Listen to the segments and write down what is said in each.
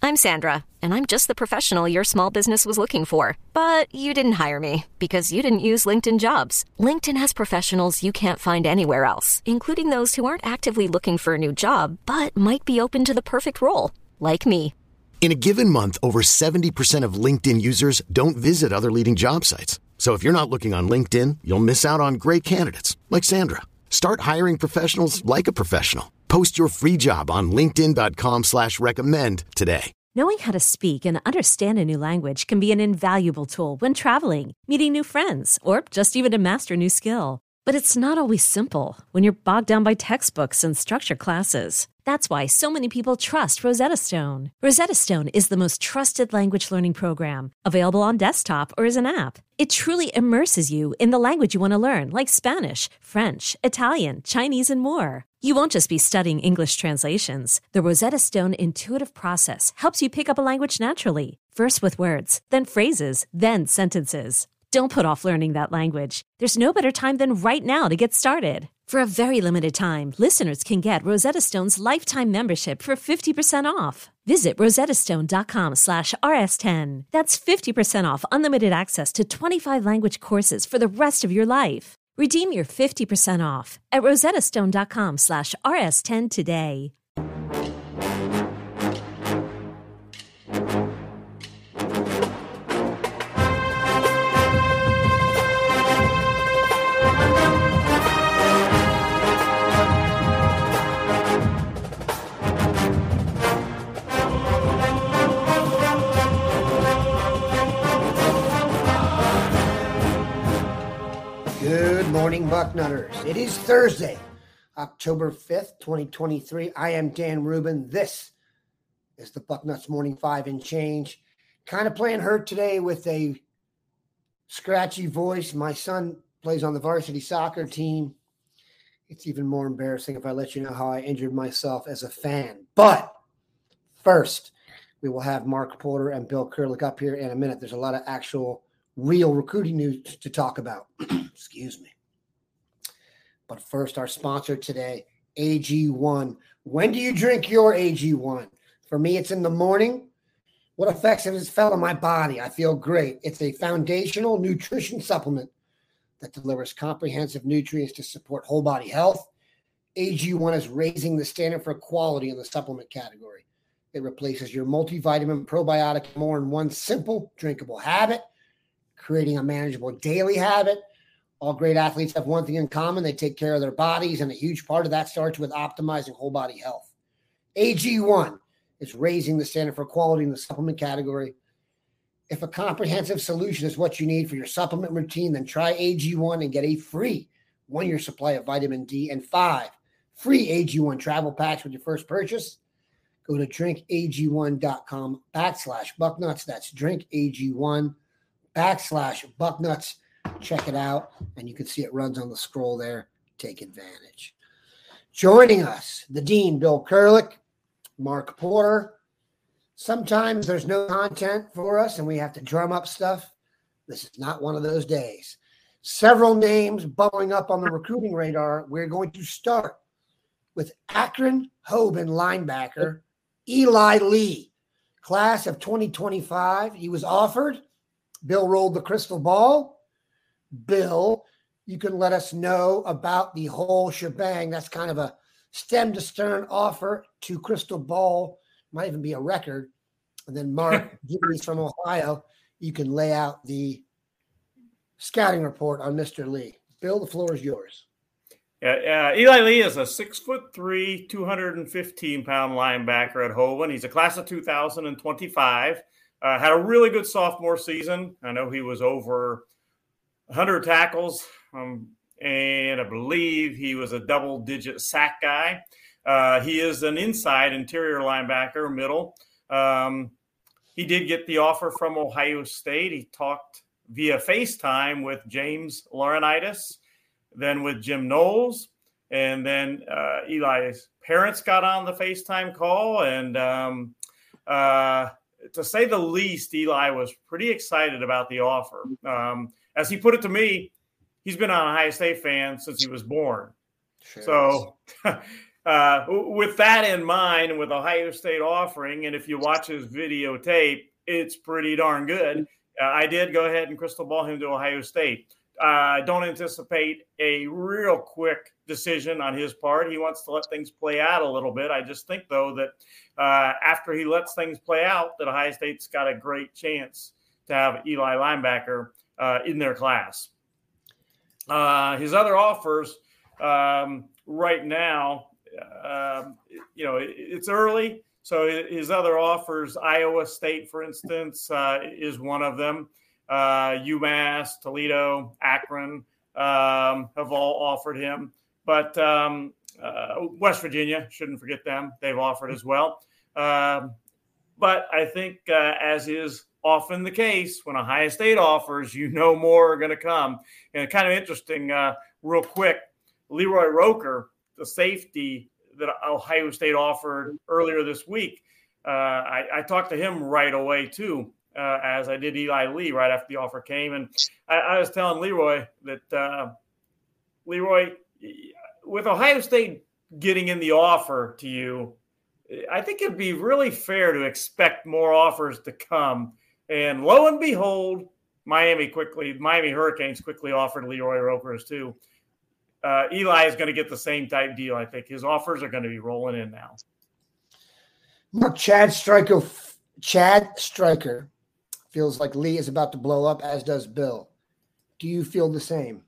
I'm Sandra, and I'm just the professional your small business was looking for. But you didn't hire me because you didn't use LinkedIn Jobs. LinkedIn has professionals you can't find anywhere else, including those who aren't actively looking for a new job, but might be open to the perfect role, like me. In a given month, over 70% of LinkedIn users don't visit other leading job sites. So if you're not looking on LinkedIn, you'll miss out on great candidates like Sandra. Start hiring professionals like a professional. Post your free job on linkedin.com/recommend today. Knowing how to speak and understand a new language can be an invaluable tool when traveling, meeting new friends, or just even to master a new skill. But it's not always simple when you're bogged down by textbooks and structured classes. That's why so many people trust Rosetta Stone. Rosetta Stone is the most trusted language learning program, available on desktop or as an app. It truly immerses you in the language you want to learn, like Spanish, French, Italian, Chinese, and more. You won't just be studying English translations. The Rosetta Stone intuitive process helps you pick up a language naturally, first with words, then phrases, then sentences. Don't put off learning that language. There's no better time than right now to get started. For a very limited time, listeners can get Rosetta Stone's lifetime membership for 50% off. Visit rosettastone.com/rs10. That's 50% off unlimited access to 25 language courses for the rest of your life. Redeem your 50% off at rosettastone.com/rs10 today. Good morning, Bucknutters. It is Thursday, October 5th, 2023. I am Dan Rubin. This is the Bucknuts Morning 5 and Change. Kind of playing hurt today with a scratchy voice. My son plays on the varsity soccer team. It's even more embarrassing if I let you know how I injured myself as a fan. But first, we will have Mark Porter and Bill Kurelic up here in a minute. There's a lot of actual real recruiting news to talk about. Excuse me. But first, our sponsor today, AG1. When do you drink your AG1? For me, it's in the morning. What effects has it felt on my body? I feel great. It's a foundational nutrition supplement that delivers comprehensive nutrients to support whole body health. AG1 is raising the standard for quality in the supplement category. It replaces your multivitamin, probiotic, and more in one simple, drinkable habit, creating a manageable daily habit. All great athletes have one thing in common. They take care of their bodies, and a huge part of that starts with optimizing whole body health. AG1 is raising the standard for quality in the supplement category. If a comprehensive solution is what you need for your supplement routine, then try AG1 and get a free 1-year supply of vitamin D and 5 free AG1 travel packs with your first purchase. Go to drinkag1.com/Bucknuts. That's drinkag1.com/Bucknuts. Check it out, and you can see it runs on the scroll there. Take advantage. Joining us, the Dean, Bill Kurelic, Mark Porter. Sometimes there's no content for us, and we have to drum up stuff. This is not one of those days. Several names bubbling up on the recruiting radar. We're going to start with Akron Hoban linebacker Eli Lee, class of 2025. He was offered. Bill rolled the crystal ball. Bill, you can let us know about the whole shebang. That's kind of a stem to stern offer to crystal ball. Might even be a record. And then Mark, given he's from Ohio, you can lay out the scouting report on Mr. Lee. Bill, the floor is yours. Yeah, Eli Lee is a 6'3", 215-pound linebacker at Hoban. He's a class of 2025. Had a really good sophomore season. I know he was over 100 tackles, and I believe he was a double-digit sack guy. He is an inside interior linebacker, middle. He did get the offer from Ohio State. He talked via FaceTime with James Laurinaitis, then with Jim Knowles, and then Eli's parents got on the FaceTime call. And to say the least, Eli was pretty excited about the offer. As he put it to me, he's been an Ohio State fan since he was born. Sure. So with that in mind, and with Ohio State offering, and if you watch his videotape, it's pretty darn good. I did go ahead and crystal ball him to Ohio State. Don't anticipate a real quick decision on his part. He wants to let things play out a little bit. I just think, though, that after he lets things play out, that Ohio State's got a great chance to have Eli linebacker in their class. His other offers right now, it's early. So his other offers, Iowa State, for instance, is one of them. UMass, Toledo, Akron have all offered him. But West Virginia, shouldn't forget them. They've offered as well. But I think, as is often the case, when Ohio State offers, more are going to come. And kind of interesting, real quick, Leroy Roker, the safety that Ohio State offered earlier this week, I talked to him right away, too. As I did Eli Lee right after the offer came. And I was telling Leroy that, Leroy, with Ohio State getting in the offer to you, I think it'd be really fair to expect more offers to come. And lo and behold, Miami Hurricanes quickly offered Leroy Rokers too. Eli is going to get the same type deal. I think his offers are going to be rolling in now. Mark, Chad Stryker feels like Lee is about to blow up, as does Bill. Do you feel the same?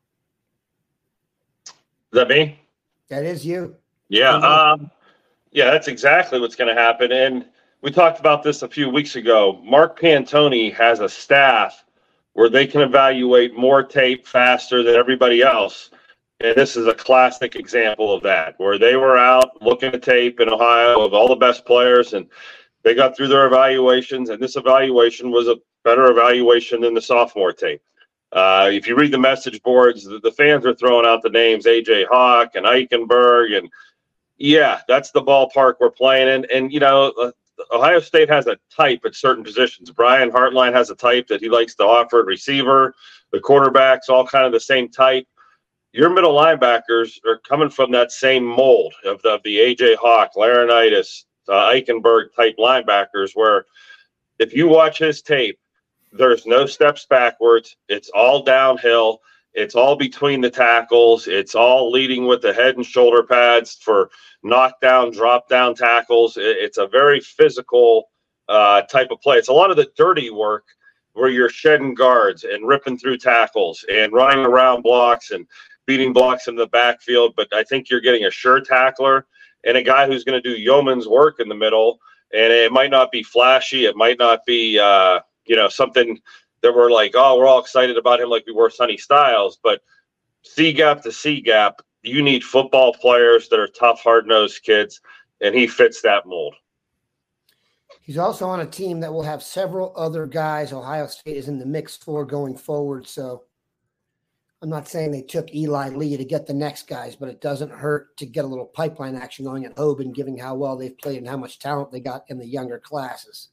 Is that me? That is you. Yeah. That's exactly what's going to happen. And we talked about this a few weeks ago. Mark Pantoni has a staff where they can evaluate more tape faster than everybody else. And this is a classic example of that, where they were out looking at tape in Ohio of all the best players, and they got through their evaluations, and this evaluation was a better evaluation than the sophomore tape. If you read the message boards, the fans are throwing out the names A.J. Hawk and Eichenberg, and yeah, that's the ballpark we're playing in. And, Ohio State has a type at certain positions. Brian Hartline has a type that he likes to offer at receiver. The quarterbacks, all kind of the same type. Your middle linebackers are coming from that same mold of the A.J. Hawk, Laurinaitis, Eichenberg type linebackers, where if you watch his tape, there's no steps backwards. It's all downhill. It's all between the tackles. It's all leading with the head and shoulder pads for knockdown, drop down tackles. It's a very physical type of play. It's a lot of the dirty work where you're shedding guards and ripping through tackles and running around blocks and beating blocks in the backfield. But I think you're getting a sure tackler and a guy who's going to do yeoman's work in the middle. And it might not be flashy. It might not be, something that we're like, oh, we're all excited about him like we were Sonny Styles. But C-gap to C-gap, you need football players that are tough, hard-nosed kids, and he fits that mold. He's also on a team that will have several other guys Ohio State is in the mix for going forward. So I'm not saying they took Eli Lee to get the next guys, but it doesn't hurt to get a little pipeline action going at Hoban, given how well they've played and how much talent they got in the younger classes.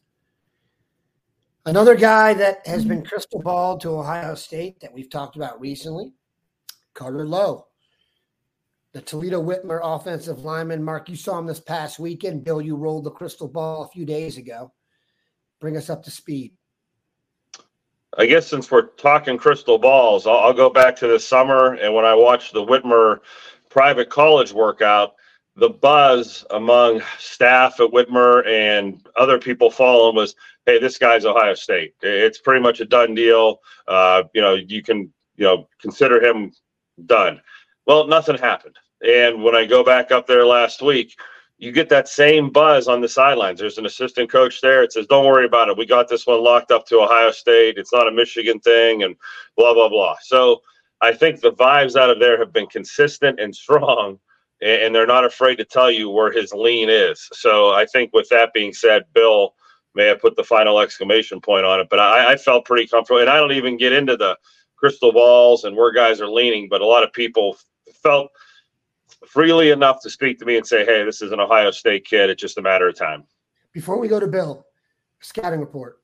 Another guy that has been crystal balled to Ohio State that we've talked about recently, Carter Lowe, the Toledo Whitmer offensive lineman. Mark, you saw him this past weekend. Bill, you rolled the crystal ball a few days ago. Bring us up to speed. I guess since we're talking crystal balls, I'll go back to this summer, and when I watched the Whitmer private college workout, the buzz among staff at Whitmer and other people following was, hey, this guy's Ohio State. It's pretty much a done deal. You can, consider him done. Well, nothing happened. And when I go back up there last week, you get that same buzz on the sidelines. There's an assistant coach there. It says, don't worry about it. We got this one locked up to Ohio State. It's not a Michigan thing and blah, blah, blah. So I think the vibes out of there have been consistent and strong, and they're not afraid to tell you where his lean is. So I think with that being said, Bill may have put the final exclamation point on it, but I felt pretty comfortable. And I don't even get into the crystal balls and where guys are leaning, but a lot of people felt freely enough to speak to me and say, hey, this is an Ohio State kid. It's just a matter of time. Before we go to Bill, scouting report.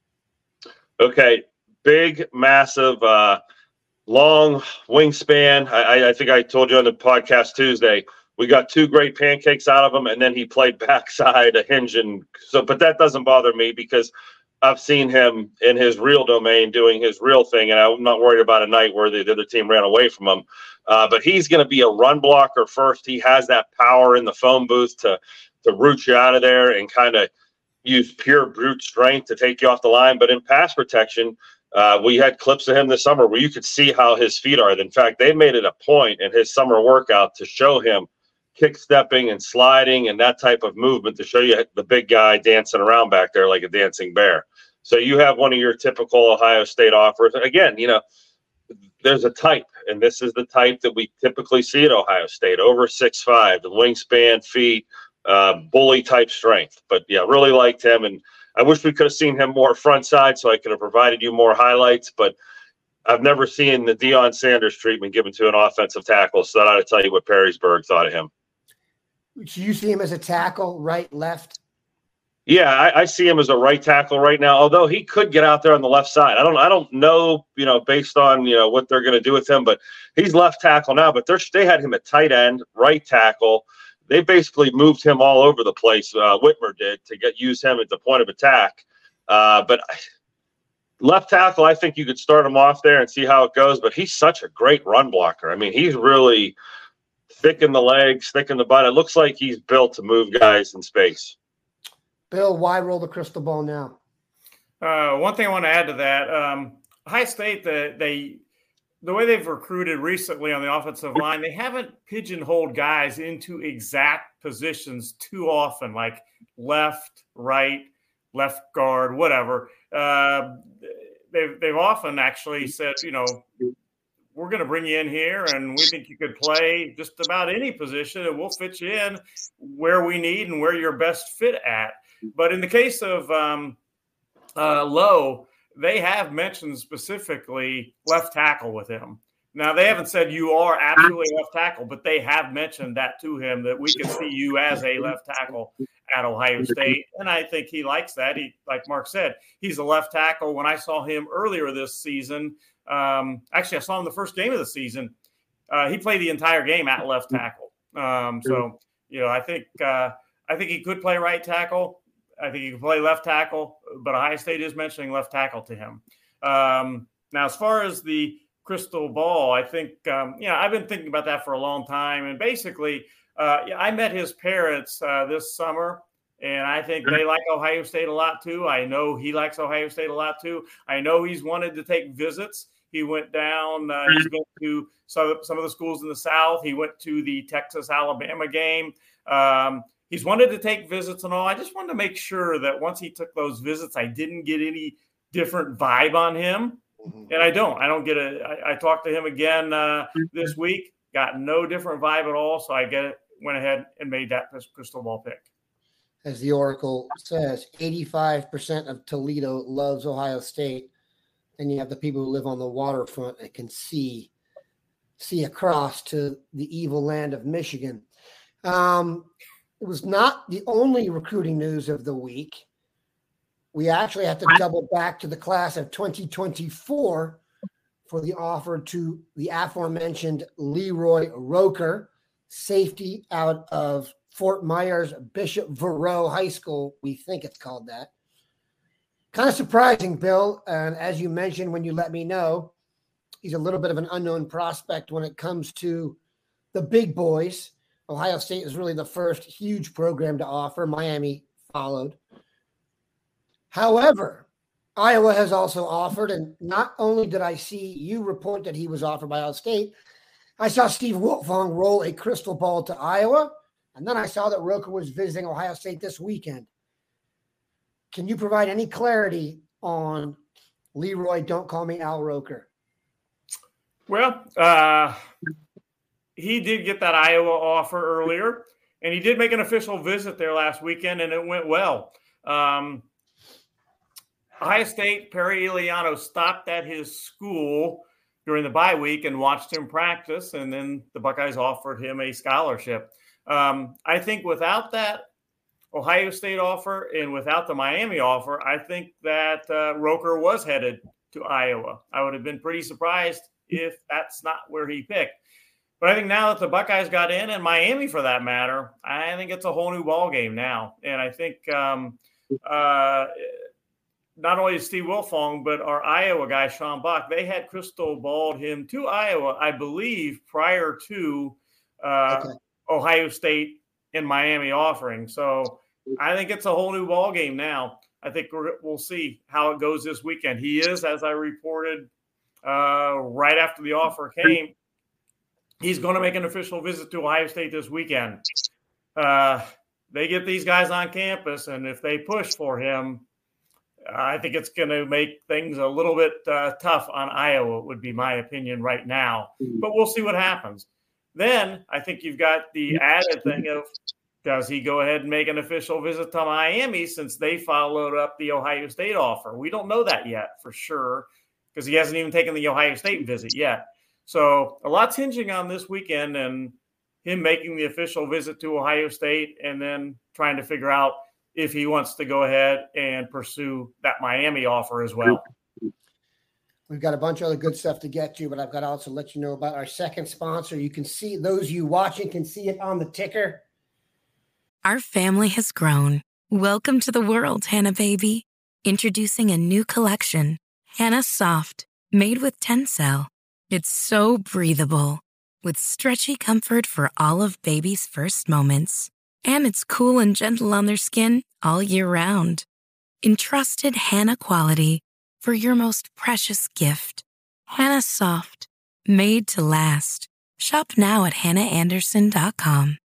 Okay. Big, massive, long wingspan. I think I told you on the podcast Tuesday, we got 2 great pancakes out of him, and then he played backside a hinge. And so, but that doesn't bother me because I've seen him in his real domain doing his real thing, and I'm not worried about a night where the other team ran away from him. But he's going to be a run blocker first. He has that power in the phone booth to root you out of there and kind of use pure brute strength to take you off the line. But in pass protection, we had clips of him this summer where you could see how his feet are. In fact, they made it a point in his summer workout to show him kick stepping and sliding and that type of movement to show you the big guy dancing around back there like a dancing bear. So you have one of your typical Ohio State offers. Again, there's a type, and this is the type that we typically see at Ohio State, over 6'5", the wingspan, feet, bully type strength. But yeah, really liked him, and I wish we could have seen him more front side so I could have provided you more highlights, but I've never seen the Deion Sanders treatment given to an offensive tackle, so that ought to tell you what Perrysburg thought of him. Do you see him as a tackle, right, left? Yeah, I see him as a right tackle right now, although he could get out there on the left side. I don't know, based on, what they're going to do with him, but he's left tackle now, but they had him at tight end, right tackle. They basically moved him all over the place. Whitmer did to use him at the point of attack. But left tackle, I think you could start him off there and see how it goes, but he's such a great run blocker. I mean, he's really thick in the legs, thick in the butt. It looks like he's built to move guys in space. Bill, why roll the crystal ball now? One thing I want to add to that, Ohio State, the way they've recruited recently on the offensive line, they haven't pigeonholed guys into exact positions too often, like left, right, left guard, whatever. They've often actually said, we're going to bring you in here and we think you could play just about any position and we'll fit you in where we need and where you're best fit at. But in the case of Lowe, they have mentioned specifically left tackle with him. Now, they haven't said you are absolutely left tackle, but they have mentioned that to him, that we can see you as a left tackle at Ohio State. And I think he likes that. He, like Mark said, he's a left tackle. When I saw him earlier this season, actually, I saw him the first game of the season. He played the entire game at left tackle. So, I think he could play right tackle. I think he can play left tackle, but Ohio State is mentioning left tackle to him. Now, as far as the crystal ball, I think, I've been thinking about that for a long time. And basically, I met his parents this summer, and I think they like Ohio State a lot too. I know he likes Ohio State a lot too. I know he's wanted to take visits. He went down, he's been to some of the schools in the South. He went to the Texas-Alabama game. He's wanted to take visits and all. I just wanted to make sure that once he took those visits, I didn't get any different vibe on him. And I don't get I talked to him again this week, got no different vibe at all. So I went ahead and made that crystal ball pick. As the Oracle says, 85% of Toledo loves Ohio State. And you have the people who live on the waterfront that can see across to the evil land of Michigan. It was not the only recruiting news of the week. We actually have to double back to the class of 2024 for the offer to the aforementioned Leroy Roker, safety out of Fort Myers Bishop Verot High School. We think it's called that. Kind of surprising, Bill. And as you mentioned when you let me know, he's a little bit of an unknown prospect when it comes to the big boys. Ohio State is really the first huge program to offer. Miami followed. However, Iowa has also offered, and not only did I see you report that he was offered by Ohio State, I saw Steve Wiltfong roll a crystal ball to Iowa, and then I saw that Roker was visiting Ohio State this weekend. Can you provide any clarity on Leroy, don't call me Al Roker? Well, he did get that Iowa offer earlier, and he did make an official visit there last weekend, and it went well. Ohio State, Perry Eliano stopped at his school during the bye week and watched him practice, and then the Buckeyes offered him a scholarship. I think without that Ohio State offer and without the Miami offer, I think that Roker was headed to Iowa. I would have been pretty surprised if that's not where he picked. But I think now that the Buckeyes got in, and Miami for that matter, I think it's a whole new ball game now. And I think not only Steve Wilfong, but our Iowa guy, Sean Buck, they had crystal balled him to Iowa, I believe, prior to Ohio State and Miami offering. So I think it's a whole new ball game now. I think we'll see how it goes this weekend. He is, as I reported right after the offer came, he's going to make an official visit to Ohio State this weekend. They get these guys on campus, and if they push for him, I think it's going to make things a little bit tough on Iowa, would be my opinion right now. But we'll see what happens. Then I think you've got the added thing of, does he go ahead and make an official visit to Miami since they followed up the Ohio State offer? We don't know that yet for sure because he hasn't even taken the Ohio State visit yet. So a lot's hinging on this weekend and him making the official visit to Ohio State and then trying to figure out if he wants to go ahead and pursue that Miami offer as well. We've got a bunch of other good stuff to get to, but I've got to also let you know about our second sponsor. You can see, those you watching can see it on the ticker. Our family has grown. Welcome to the world, Hannah baby. Introducing a new collection, Hannah Soft, made with Tencel. It's so breathable, with stretchy comfort for all of baby's first moments. And it's cool and gentle on their skin all year round. Entrusted Hannah quality for your most precious gift. Hannah Soft, made to last. Shop now at hannahanderson.com.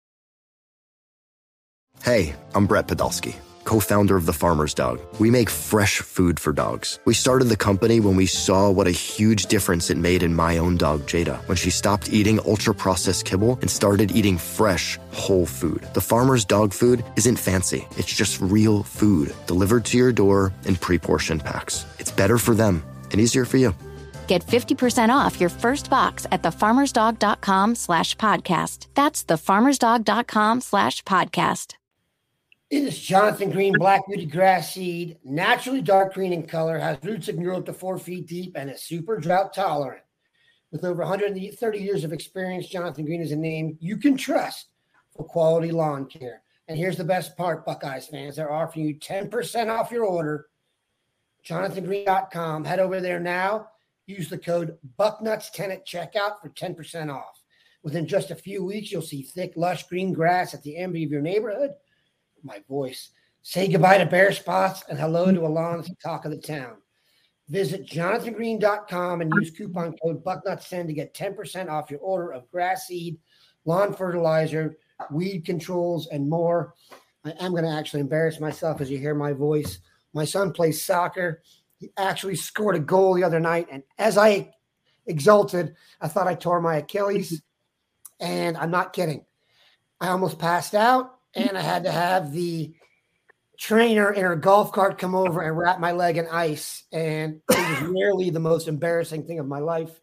Hey, I'm Brett Podolsky, co-founder of The Farmer's Dog. We make fresh food for dogs. We started the company when we saw what a huge difference it made in my own dog, Jada, when she stopped eating ultra-processed kibble and started eating fresh, whole food. The Farmer's Dog food isn't fancy. It's just real food delivered to your door in pre-portioned packs. It's better for them and easier for you. Get 50% off your first box at thefarmersdog.com/podcast. That's thefarmersdog.com/podcast. It is Jonathan Green Black Beauty Grass Seed, naturally dark green in color, has roots that can grow up to 4 feet deep, and is super drought tolerant. With over 130 years of experience, Jonathan Green is a name you can trust for quality lawn care. And here's the best part, Buckeyes fans. They're offering you 10% off your order. JonathanGreen.com. Head over there now. Use the code BUCKNUTS10 at checkout for 10% off. Within just a few weeks, you'll see thick, lush green grass at the envy of your neighborhood. My voice. Say goodbye to bare spots and hello to a lawn that's the talk of the town. Visit JonathanGreen.com and use coupon code BUCKNUTS10 to get 10% off your order of grass seed, lawn fertilizer, weed controls, and more. I am going to actually embarrass myself as you hear my voice. My son plays soccer. He actually scored a goal the other night, and as I exulted, I thought I tore my Achilles, and I'm not kidding. I almost passed out. And I had to have the trainer in her golf cart come over and wrap my leg in ice. And it was nearly the most embarrassing thing of my life.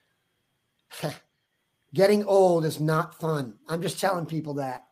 Getting old is not fun. I'm just telling people that.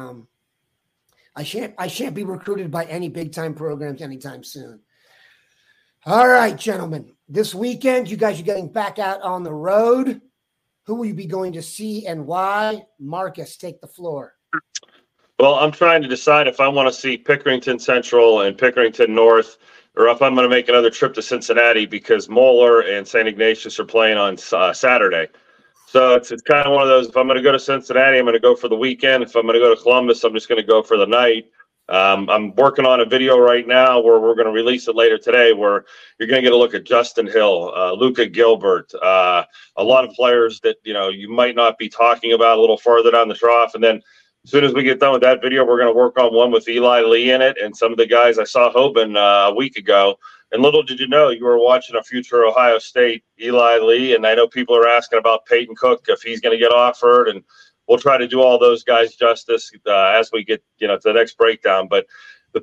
I shan't be recruited by any big-time programs anytime soon. All right, gentlemen. This weekend, you guys are getting back out on the road. Who will you be going to see and why? Marcus, take the floor. Well, I'm trying to decide if I want to see Pickerington Central and Pickerington North, or if I'm going to make another trip to Cincinnati because Moeller and St. Ignatius are playing on Saturday. So it's kind of one of those, if I'm going to go to Cincinnati, I'm going to go for the weekend. If I'm going to go to Columbus, I'm just going to go for the night. I'm working on a video right now where we're going to release it later today where you're going to get a look at Justin Hill, Luca Gilbert, a lot of players that, you might not be talking about a little further down the trough. And then as soon as we get done with that video, we're going to work on one with Eli Lee in it and some of the guys I saw Hoban a week ago. And little did you know, you were watching a future Ohio State Eli Lee. And I know people are asking about Peyton Cook, if he's going to get offered. And we'll try to do all those guys justice as we get, to the next breakdown. But the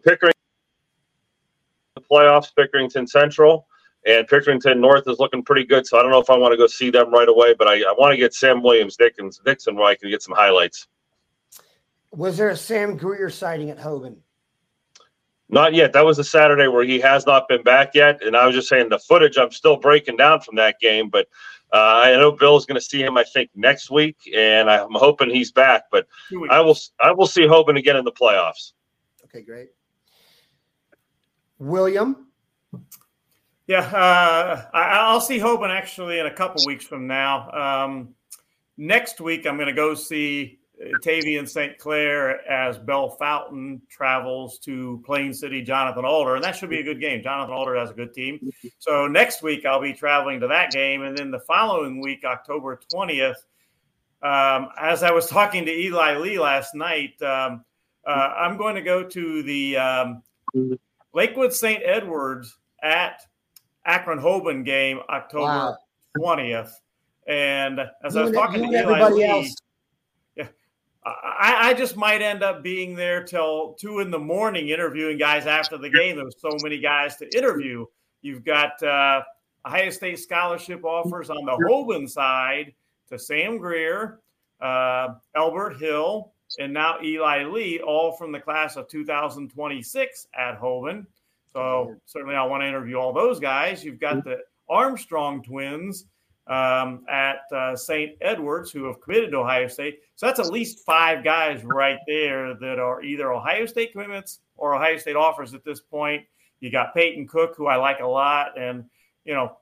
playoffs, Pickerington Central and Pickerington North is looking pretty good. So I don't know if I want to go see them right away, but I want to get Sam Williams-Dixon where I can get some highlights. Was there a Sam Greer sighting at Hoban? Not yet. That was the Saturday where he has not been back yet. And I was just saying the footage I'm still breaking down from that game. But I know Bill's going to see him, I think, next week. And I'm hoping he's back. But I will see Hoban again in the playoffs. Okay, great. William? Yeah, I'll see Hoban actually in a couple weeks from now. Next week, I'm going to go see Tavian St. Clair as Belle Fountain travels to Plain City, Jonathan Alder, and that should be a good game. Jonathan Alder has a good team. So next week, I'll be traveling to that game, and then the following week, October 20th, as I was talking to Eli Lee last night, I'm going to go to the Lakewood St. Edwards at Akron-Hoban game, October 20th. And as I was talking to Eli Lee, I just might end up being there till 2 a.m. interviewing guys after the game. There's so many guys to interview. You've got Ohio State scholarship offers on the Hoban side to Sam Greer, Elbert Hill, and now Eli Lee, all from the class of 2026 at Hoban. So certainly I want to interview all those guys. You've got the Armstrong twins at St. Edwards who have committed to Ohio State. So that's at least 5 guys right there that are either Ohio State commitments or Ohio State offers at this point. You got Peyton Cook, who I like a lot. And, you know,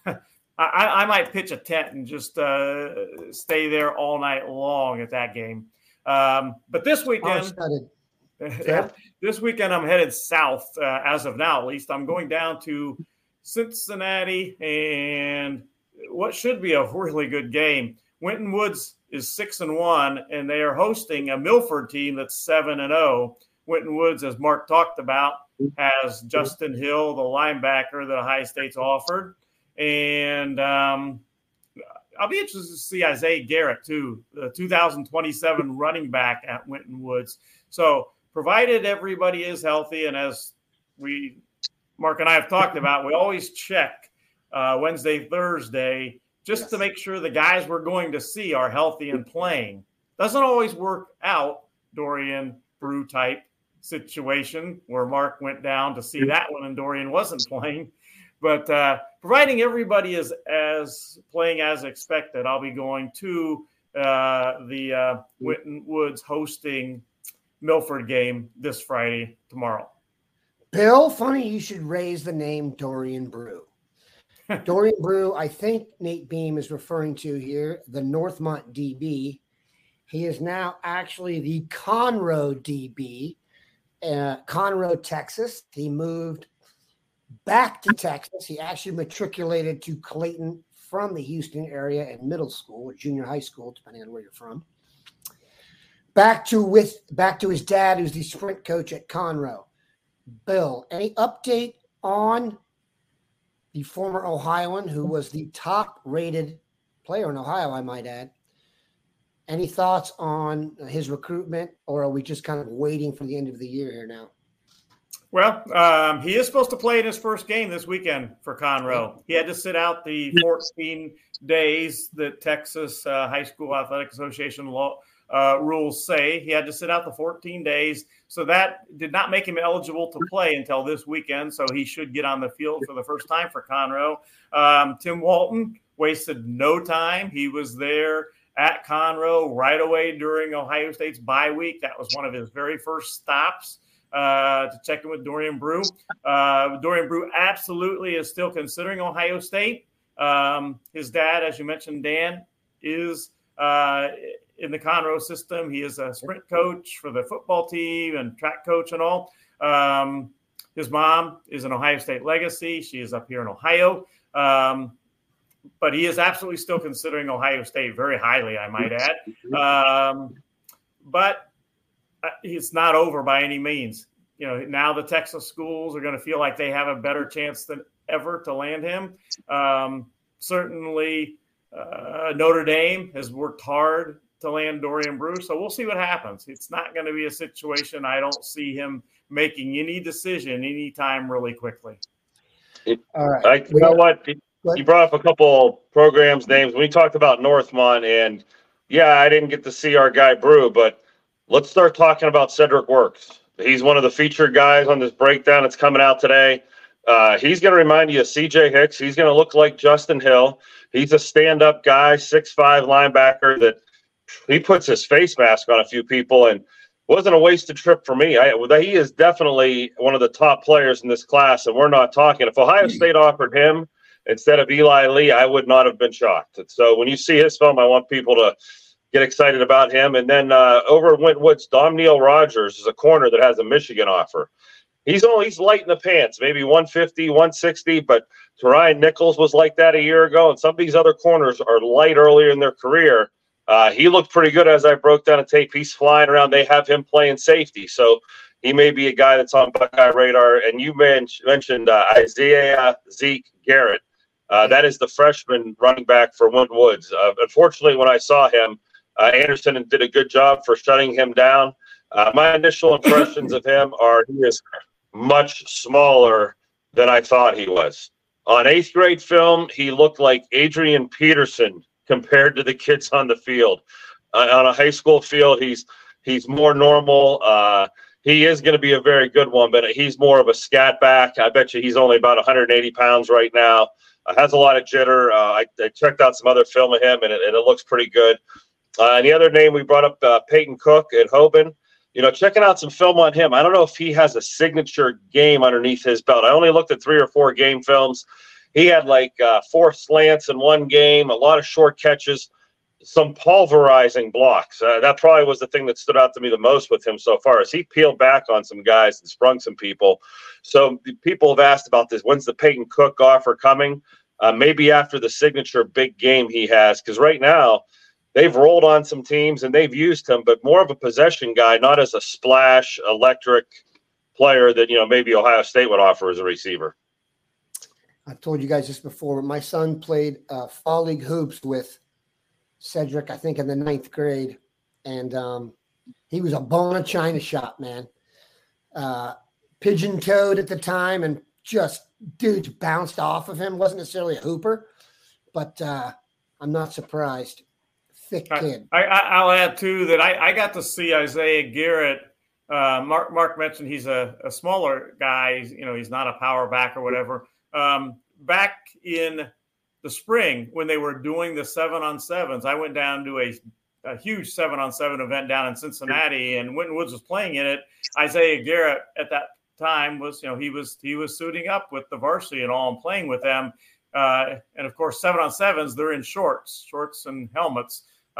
I might pitch a tent and just stay there all night long at that game. But this weekend, this weekend I'm headed south as of now, at least. I'm going down to Cincinnati and what should be a really good game. Winton Woods is 6-1, and they are hosting a Milford team that's 7-0. Winton Woods, as Mark talked about, has Justin Hill, the linebacker that Ohio State's offered. And I'll be interested to see Isaiah Garrett, too, the 2027 running back at Winton Woods. So provided everybody is healthy, and as Mark and I have talked about, we always check Wednesday, Thursday, just to make sure the guys we're going to see are healthy and playing. Doesn't always work out, Dorian Brew type situation where Mark went down to see that one and Dorian wasn't playing. But providing everybody is as playing as expected, I'll be going to the Winton Woods hosting Milford game this Friday, tomorrow. Bill, funny you should raise the name Dorian Brew. Dorian Brew, I think Nate Beam is referring to here, the Northmont DB. He is now actually the Conroe DB, Conroe, Texas. He moved back to Texas. He actually matriculated to Clayton from the Houston area in middle school or junior high school, depending on where you're from. Back to his dad, who's the sprint coach at Conroe. Bill, any update on the former Ohioan who was the top-rated player in Ohio, I might add? Any thoughts on his recruitment, or are we just kind of waiting for the end of the year here now? Well, he is supposed to play in his first game this weekend for Conroe. He had to sit out the 14 days that Texas High School Athletic Association rules say. He had to sit out the 14 days. So that did not make him eligible to play until this weekend. So he should get on the field for the first time for Conroe. Tim Walton wasted no time. He was there at Conroe right away during Ohio State's bye week. That was one of his very first stops to check in with Dorian Brew. Dorian Brew absolutely is still considering Ohio State. His dad, as you mentioned, Dan, is in the Conroe system. He is a sprint coach for the football team and track coach and all. His mom is an Ohio State legacy. She is up here in Ohio. But he is absolutely still considering Ohio State very highly, I might add. But it's not over by any means. You know, now the Texas schools are going to feel like they have a better chance than ever to land him. Certainly, Notre Dame has worked hard to land Dorian Brew, so we'll see what happens. It's not going to be a situation I don't see him making any decision anytime really quickly. All right. You know what? You brought up a couple programs names. We talked about Northmont, and yeah, I didn't get to see our guy Brew, but let's start talking about Cedric Works. He's one of the featured guys on this breakdown that's coming out today. He's going to remind you of C.J. Hicks. He's going to look like Justin Hill. He's a stand-up guy, 6'5" linebacker that he puts his face mask on a few people, and wasn't a wasted trip for me. He is definitely one of the top players in this class, and we're not talking. If Ohio State offered him instead of Eli Lee, I would not have been shocked. So when you see his film, I want people to get excited about him. And then over at Wentwood's, Domneil Rogers is a corner that has a Michigan offer. He's light in the pants, maybe 150, 160, but Ryan Nichols was like that a year ago, and some of these other corners are light earlier in their career. He looked pretty good as I broke down a tape. He's flying around. They have him playing safety, so he may be a guy that's on Buckeye radar. And you mentioned Isaiah Zeke Garrett. That is the freshman running back for Woods. Unfortunately, when I saw him, Anderson did a good job for shutting him down. My initial impressions of him are he is much smaller than I thought he was. On 8th grade film, he looked like Adrian Peterson compared to the kids on the field. On a high school field, he's more normal. He is going to be a very good one, but he's more of a scat back. I bet you he's only about 180 pounds right now. Has a lot of jitter. I checked out some other film of him, and it looks pretty good. And the other name we brought up, Peyton Cook at Hoban. Checking out some film on him. I don't know if he has a signature game underneath his belt. I only looked at 3 or 4 game films. He had 4 slants in one game, a lot of short catches, some pulverizing blocks. That probably was the thing that stood out to me the most with him so far, as he peeled back on some guys and sprung some people. So people have asked about this. When's the Peyton Cook offer coming? Maybe after the signature big game he has, because right now they've rolled on some teams and they've used him, but more of a possession guy, not as a splash, electric player that, maybe Ohio State would offer as a receiver. I told you guys this before. My son played fall league hoops with Cedric, I think, in the 9th grade. And he was a bone of China shop, man. Pigeon-toed at the time, and just dudes bounced off of him. Wasn't necessarily a hooper, but I'm not surprised. Thick kid. I'll add, too, that I got to see Isaiah Garrett. Mark mentioned he's a smaller guy. He's not a power back or whatever. Back in the spring when they were doing the 7-on-7s, I went down to a huge 7-on-7 event down in Cincinnati, and Winton Woods was playing in it. Isaiah Garrett at that time was, he was suiting up with the varsity and all and playing with them. And of course, 7-on-7s, they're in shorts and helmets.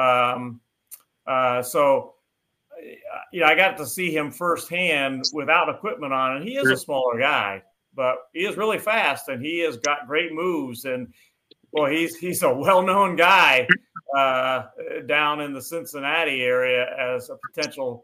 So I got to see him firsthand without equipment on, and he is a smaller guy, but he is really fast, and he has got great moves. And boy, he's a well-known guy down in the Cincinnati area as a potential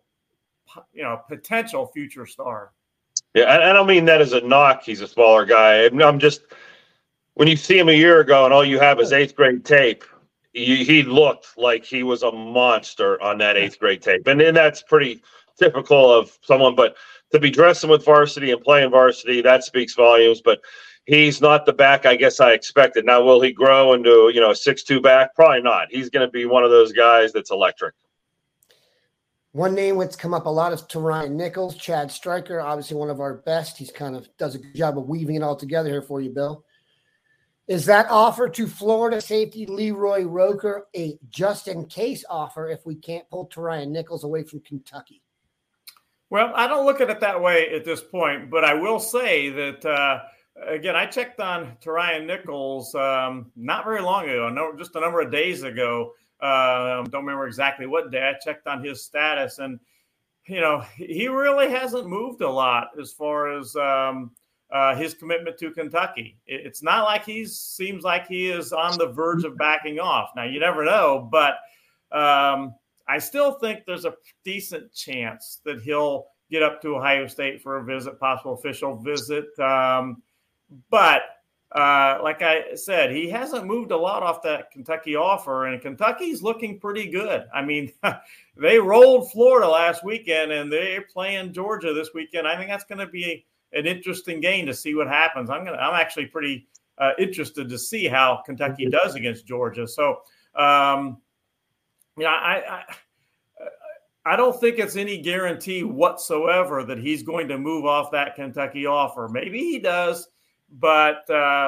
future star. Yeah, I don't mean that as a knock. He's a smaller guy. I'm just, when you see him a year ago and all you have is 8th grade tape, he looked like he was a monster on that 8th grade tape. And then that's pretty typical of someone, but to be dressing with varsity and playing varsity, that speaks volumes. But he's not the back I guess I expected. Now, will he grow into, a 6'2" back? Probably not. He's going to be one of those guys that's electric. One name that's come up a lot is Ryan Nichols, Chad Stryker, obviously one of our best. He's kind of does a good job of weaving it all together here for you, Bill. Is that offer to Florida safety Leroy Roker a just-in-case offer if we can't pull Ryan Nichols away from Kentucky? Well, I don't look at it that way at this point, but I will say that, again, I checked on Ryan Nichols not very long ago, just a number of days ago. Don't remember exactly what day. I checked on his status, and, he really hasn't moved a lot as far as his commitment to Kentucky. It's not like seems like he is on the verge of backing off. Now, you never know, but I still think there's a decent chance that he'll get up to Ohio State for a visit, possible official visit. But like I said, he hasn't moved a lot off that Kentucky offer, and Kentucky's looking pretty good. I mean, they rolled Florida last weekend, and they're playing Georgia this weekend. I think that's going to be an interesting game to see what happens. I'm actually pretty interested to see how Kentucky does against Georgia. So, I don't think it's any guarantee whatsoever that he's going to move off that Kentucky offer. Maybe he does, but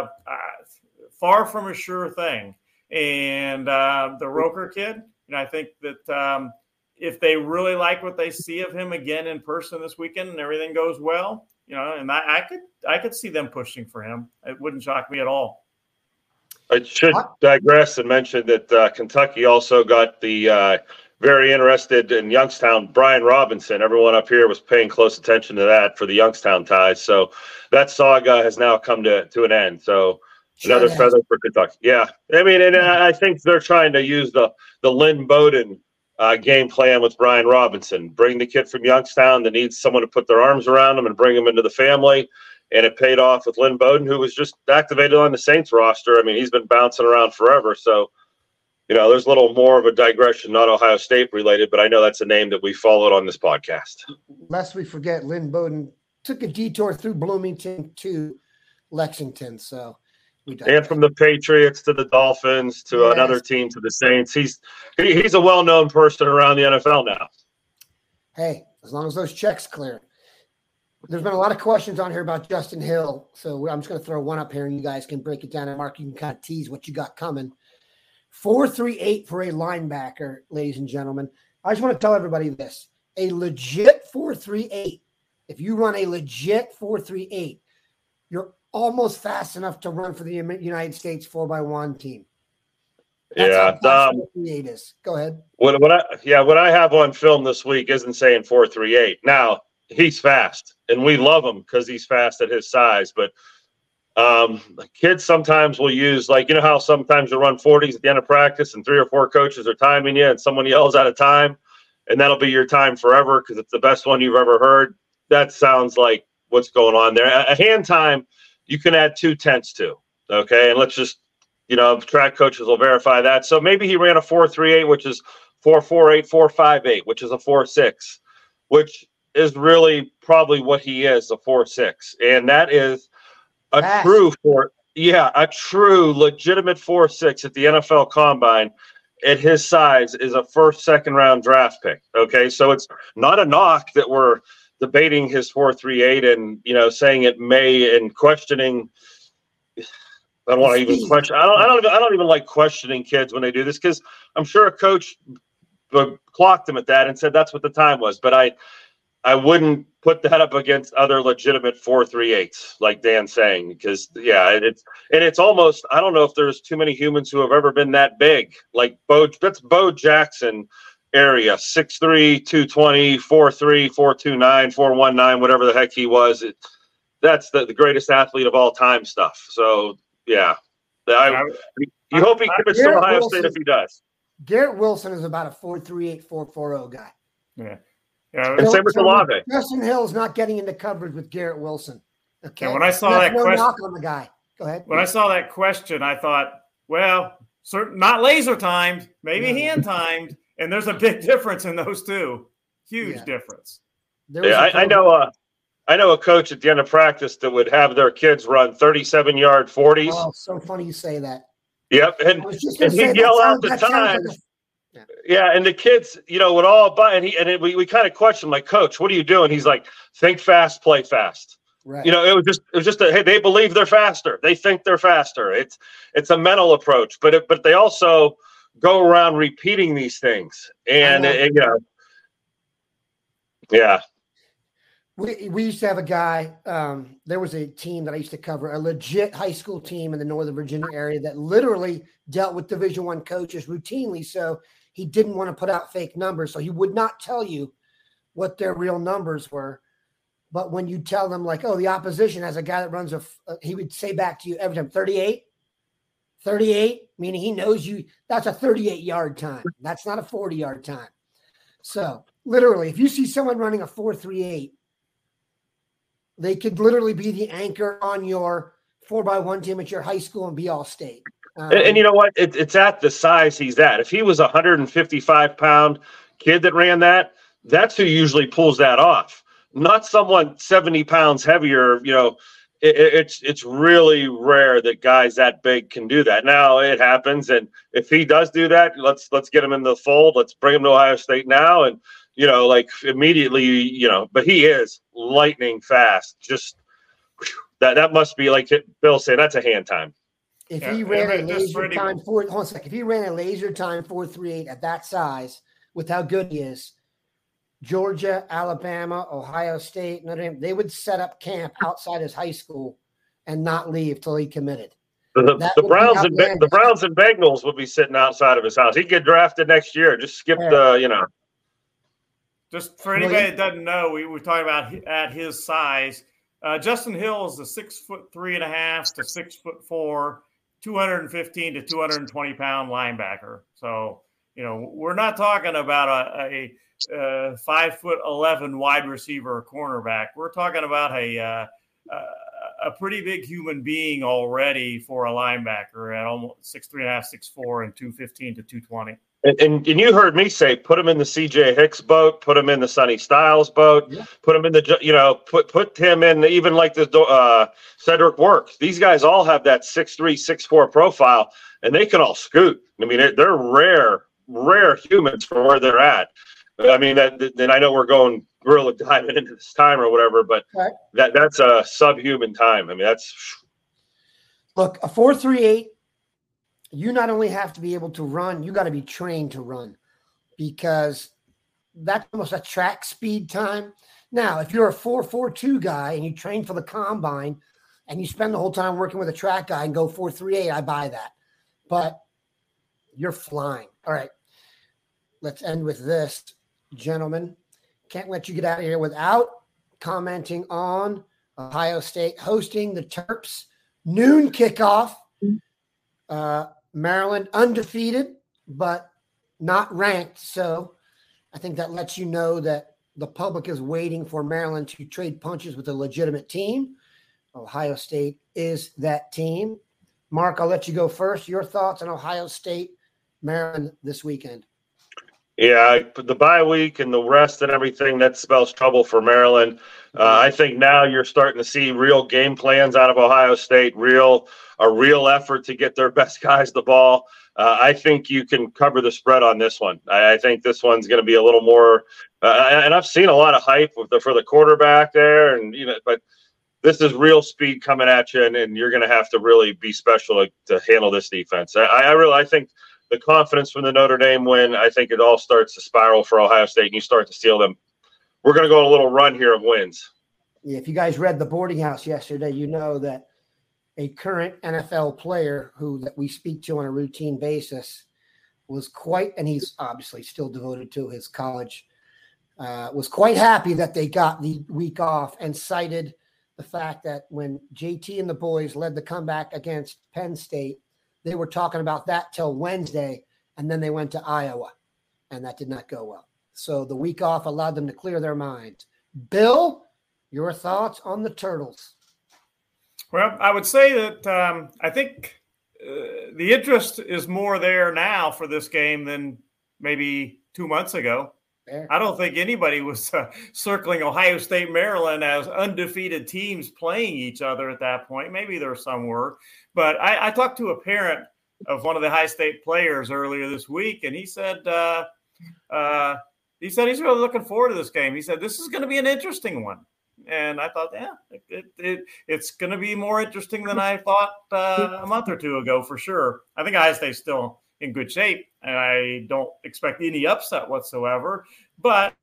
far from a sure thing. And the Roker kid, I think that if they really like what they see of him again in person this weekend and everything goes well, and I could see them pushing for him. It wouldn't shock me at all. I should digress and mention that Kentucky also got the very interested in Youngstown, Brian Robinson. Everyone up here was paying close attention to that for the Youngstown ties. So that saga has now come to an end. So another feather for Kentucky. Yeah. I mean, and I think they're trying to use the Lynn Bowden game plan with Brian Robinson. Bring the kid from Youngstown that needs someone to put their arms around him and bring him into the family. And it paid off with Lynn Bowden, who was just activated on the Saints roster. I mean, he's been bouncing around forever. So, there's a little more of a digression, not Ohio State related, but I know that's a name that we followed on this podcast. Lest we forget, Lynn Bowden took a detour through Bloomington to Lexington. So and from the Patriots to the Dolphins to another team to the Saints. He's a well-known person around the NFL now. Hey, as long as those checks clear. There's been a lot of questions on here about Justin Hill. So I'm just going to throw one up here and you guys can break it down. And Mark, you can kind of tease what you got coming. 4.38 for a linebacker, ladies and gentlemen. I just want to tell everybody this. A legit 4.38, if you run a legit 4.38, you're almost fast enough to run for the United States 4x1 team. That's how fast 4.38 is. Go ahead. What I have on film this week isn't saying 4.38. Now, he's fast, and we love him because he's fast at his size, but kids sometimes will use, how sometimes you run 40s at the end of practice and 3 or 4 coaches are timing you and someone yells out of time and that'll be your time forever because it's the best one you've ever heard. That sounds like what's going on there. A hand time you can add 2/10 to, okay? And let's just, track coaches will verify that. So maybe he ran a 4.38, which is 4.48, 4.58, which is a 4.6, which is really probably what he is, a 4.6. And that is a true legitimate 4.6 at the NFL Combine at his size is a first, second round draft pick. Okay. So it's not a knock that we're debating his 4.38 and, saying it may and questioning. I don't want to even question. I don't even like questioning kids when they do this because I'm sure a coach clocked him at that and said that's what the time was. But I wouldn't put that up against other legitimate 4.38s, like Dan's saying, because it's almost, I don't know if there's too many humans who have ever been that big. Like that's Bo Jackson area, 6'3", 220, 4'3", 4'29", 4'19", whatever the heck he was. That's the greatest athlete of all time stuff. So yeah, you hope he commits to Ohio State if he does. Garrett Wilson is about a 4.38, 4.40 guy. Yeah. And same with Olave. Justin Hill is not getting into coverage with Garrett Wilson. Okay. And when I saw that question, knock on the guy. Go ahead. When I saw that question, I thought, well, not laser timed, maybe hand timed, and there's a big difference in those two. Huge difference. I know a coach at the end of practice that would have their kids run 37-yard 40s. Oh, so funny you say that. Yep, and he'd yell out the time. And the kids, would all buy, and we kind of questioned, like, Coach, what are you doing? He's like, think fast, play fast. Right. It was just hey, they believe they're faster. They think they're faster. It's a mental approach, but they also go around repeating these things, and yeah. We used to have a guy. There was a team that I used to cover, a legit high school team in the Northern Virginia area that literally dealt with Division I coaches routinely. So he didn't want to put out fake numbers. So he would not tell you what their real numbers were. But when you tell them, like, oh, the opposition has a guy that runs he would say back to you every time, 38, meaning he knows you. That's a 38-yard time. That's not a 40-yard time. So literally, if you see someone running a 4.38, they could literally be the anchor on your 4x1 team at your high school and be all state. And you know what? It's at the size he's at. If he was a 155-pound kid that ran that, that's who usually pulls that off. Not someone 70 pounds heavier. It's really rare that guys that big can do that. Now it happens, and if he does do that, let's get him in the fold. Let's bring him to Ohio State now, and like immediately, but he is lightning fast. Just that must be, like Bill said, that's a hand time. If he ran a laser time 4.38 at that size with how good he is, Georgia, Alabama, Ohio State, Notre Dame, they would set up camp outside his high school and not leave till he committed. The Browns and Bengals would be sitting outside of his house. He'd get drafted next year. Just skip the. Just for anybody that doesn't know, we were talking about at his size. Justin Hill is a 6'3.5" to 6'4", 215 to 220 pound linebacker. So we're not talking about a 5'11" wide receiver or cornerback. We're talking about a pretty big human being already for a linebacker at almost 6'3.5", 6'4", and 215 to 220. And you heard me say, put him in the C.J. Hicks boat, put him in the Sonny Styles boat, put him in the, put him in even like the Cedric Works. These guys all have that 6'3", 6'4" profile, and they can all scoot. I mean, they're rare humans for where they're at. I mean, then I know we're going gorilla diving into this time or whatever, but that's a subhuman time. I mean, look, a 4.38. You not only have to be able to run, you got to be trained to run, because that's almost a track speed time. Now, if you're a 4.42 guy and you train for the combine and you spend the whole time working with a track guy and go 4.38, I buy that. But you're flying. All right, let's end with this, gentlemen. Can't let you get out of here without commenting on Ohio State hosting the Terps. Noon kickoff. Maryland undefeated, but not ranked. So I think that lets you know that the public is waiting for Maryland to trade punches with a legitimate team. Ohio State is that team. Mark, I'll let you go first. Your thoughts on Ohio State, Maryland this weekend? Yeah, the bye week and the rest and everything, that spells trouble for Maryland. I think now you're starting to see real game plans out of Ohio State, a real effort to get their best guys the ball. I think you can cover the spread on this one. I think this one's going to be a little more and I've seen a lot of hype for the quarterback there, but this is real speed coming at you, and you're going to have to really be special to handle this defense. I think the confidence from the Notre Dame win, I think it all starts to spiral for Ohio State, and you start to steal them. We're going to go on a little run here of wins. Yeah, if you guys read The Boarding House yesterday, you know that a current NFL player that we speak to on a routine basis was and he's obviously still devoted to his college, was quite happy that they got the week off, and cited the fact that when JT and the boys led the comeback against Penn State, they were talking about that till Wednesday, and then they went to Iowa, and that did not go well. So the week off allowed them to clear their minds. Bill, your thoughts on the Turtles? Well, I would say that I think the interest is more there now for this game than maybe 2 months ago. Fair. I don't think anybody was circling Ohio State, Maryland as undefeated teams playing each other at that point. Maybe there some were. But I talked to a parent of one of the Ohio State players earlier this week, and he said he's really looking forward to this game. He said, this is going to be an interesting one. And I thought, it's going to be more interesting than I thought a month or two ago for sure. I think Ohio State's still in good shape, and I don't expect any upset whatsoever. But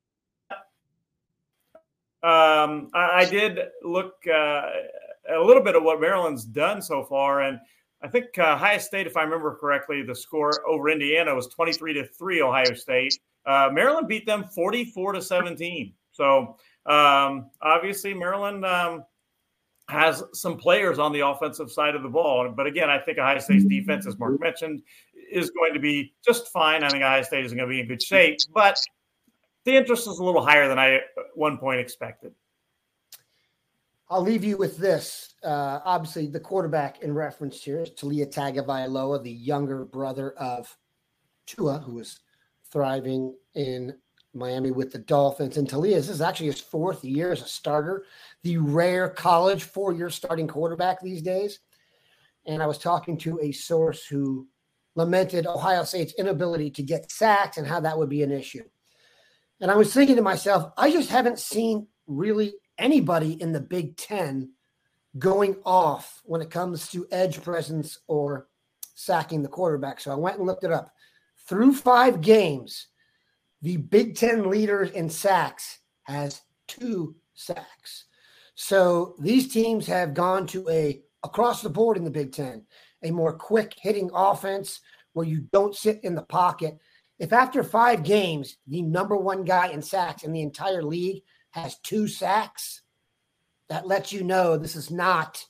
I did look a little bit at what Maryland's done so far, and I think Ohio State, if I remember correctly, the score over Indiana was 23-3 Ohio State. Maryland beat them 44-17. So obviously Maryland has some players on the offensive side of the ball. But again, I think Ohio State's defense, as Mark mentioned, is going to be just fine. I think Ohio State is going to be in good shape, but the interest is a little higher than I at one point expected. I'll leave you with this. Obviously, the quarterback in reference here is Tua Tagovailoa, the younger brother of Tua, who is thriving in Miami with the Dolphins. And Talia, this is actually his fourth year as a starter, the rare college 4-year starting quarterback these days. And I was talking to a source who lamented Ohio State's inability to get sacks and how that would be an issue. And I was thinking to myself, I just haven't seen really anybody in the Big Ten going off when it comes to edge presence or sacking the quarterback. So I went and looked it up. Through 5 games, the Big Ten leader in sacks has 2 sacks. So these teams have gone to across the board in the Big Ten, a more quick hitting offense where you don't sit in the pocket. If after 5 games, the number 1 guy in sacks in the entire league has 2 sacks, that lets you know this is not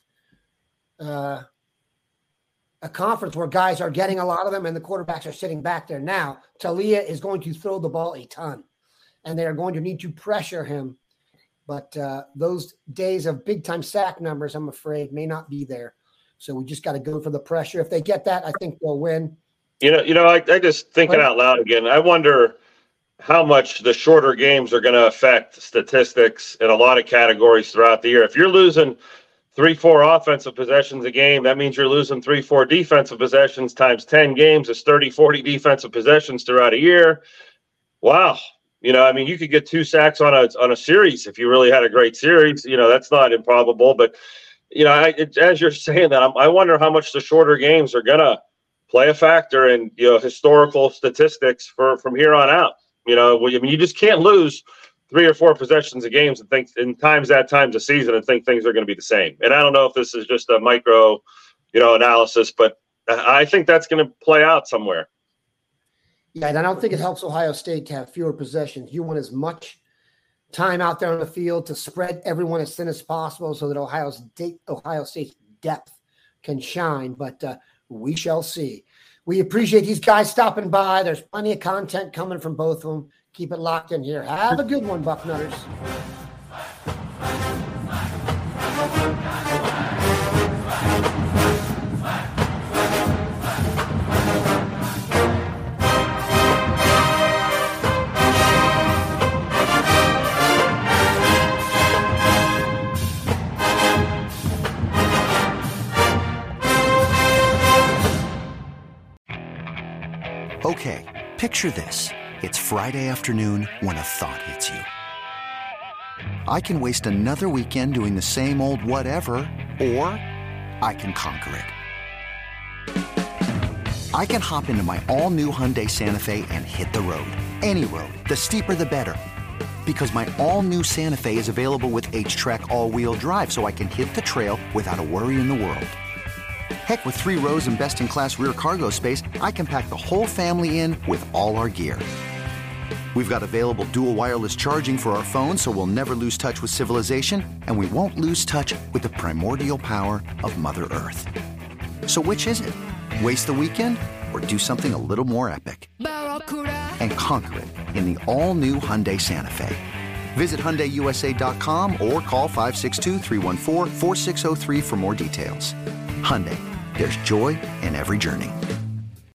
a conference where guys are getting a lot of them and the quarterbacks are sitting back there. Now, Talia is going to throw the ball a ton, and they are going to need to pressure him. But those days of big-time sack numbers, I'm afraid, may not be there. So we just got to go for the pressure. If they get that, I think they'll win. I just thinking out loud again, I wonder how much the shorter games are going to affect statistics in a lot of categories throughout the year. If you're losing 3-4 offensive possessions a game, that means you're losing 3-4 defensive possessions times 10 games is 30-40 defensive possessions throughout a year. Wow. You could get 2 sacks on a series if you really had a great series. That's not improbable. But, as you're saying that, I wonder how much the shorter games are going to play a factor in, historical statistics from here on out. You just can't lose 3 or 4 possessions of games and think in times a season and think things are going to be the same. And I don't know if this is just a micro, analysis, but I think that's going to play out somewhere. Yeah, and I don't think it helps Ohio State to have fewer possessions. You want as much time out there on the field to spread everyone as thin as possible so that Ohio State's depth can shine. But we shall see. We appreciate these guys stopping by. There's plenty of content coming from both of them. Keep it locked in here. Have a good one, Bucknutters. Okay, picture this. It's Friday afternoon when a thought hits you. I can waste another weekend doing the same old whatever, or I can conquer it. I can hop into my all-new Hyundai Santa Fe and hit the road. Any road. The steeper, the better. Because my all-new Santa Fe is available with H-Track all-wheel drive, so I can hit the trail without a worry in the world. Heck, with 3 rows and best-in-class rear cargo space, I can pack the whole family in with all our gear. We've got available dual wireless charging for our phones, so we'll never lose touch with civilization, and we won't lose touch with the primordial power of Mother Earth. So which is it? Waste the weekend or do something a little more epic? And conquer it in the all-new Hyundai Santa Fe. Visit HyundaiUSA.com or call 562-314-4603 for more details. Hyundai, there's joy in every journey.